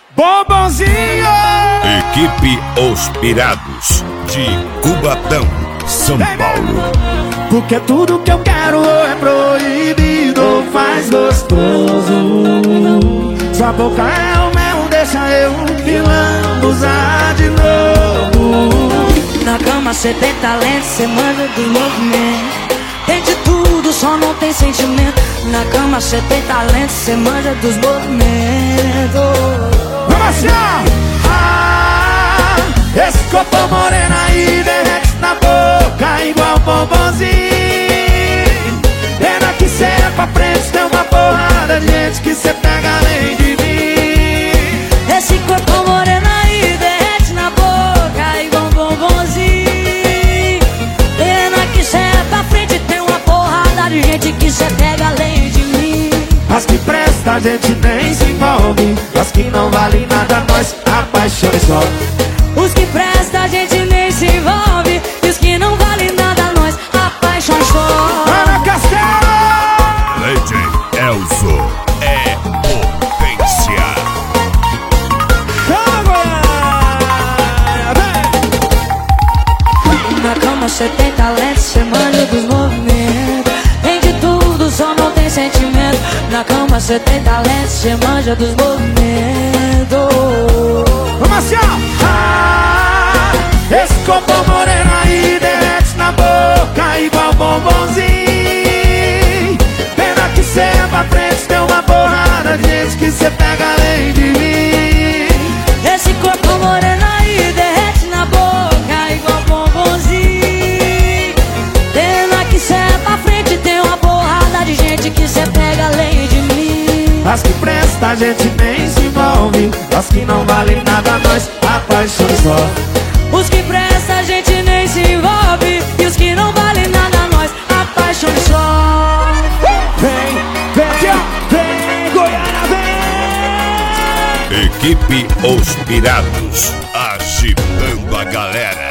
Bombonzinho! Equipe Os Pirados de Cubatão, São Paulo. Porque tudo que eu quero é proibido, faz gostoso. Sua boca é o mel, deixa eu me lambuzar de novo. Na cama cê tem talento, cê manda do movimento. Tem de tudo, só não tem sentimento. Na cama cê tem talento, cê manja dos movimentos. Vamos assim, esse corpo moreno aí derrete na boca igual bombonzinho. Pena que cê é pra frente, tem uma porrada de gente que cê pega além de mim. Esse corpo moreno aí derrete na boca igual bombonzinho. Pena que cê é pra frente, tem uma porrada de gente que cê pega além de mim. As que presta a gente nem se envolve, as que não valem nada nós apaixona só. Os que presta a gente nem se envolve, e os que não valem nada nós apaixona só. Ana Castelo! Lady Elzo é potência. Na cama cê tem talento, cê manja dos movimentos. Tem de tudo, só não tem sentimento. Na cama cê tem talento, cê manja dos movimentos. Vamos assim, esse corpo moreno aí derrete na boca igual bombonzinho. Pena que cê é pra frente, tem uma porrada de gente que cê pega além de mim. Esse corpo moreno aí derrete na boca igual bombonzinho. Pena que cê é pra frente, tem uma porrada de gente que cê pega além de mim. As que presta a gente nem se envolve, as que não valem nada nós apaixona só. Os que presta a gente nem se envolve, e os que não valem nada nós apaixona só. Vem, Goiânia, vem! Equipe Os Pirados, agitando a galera.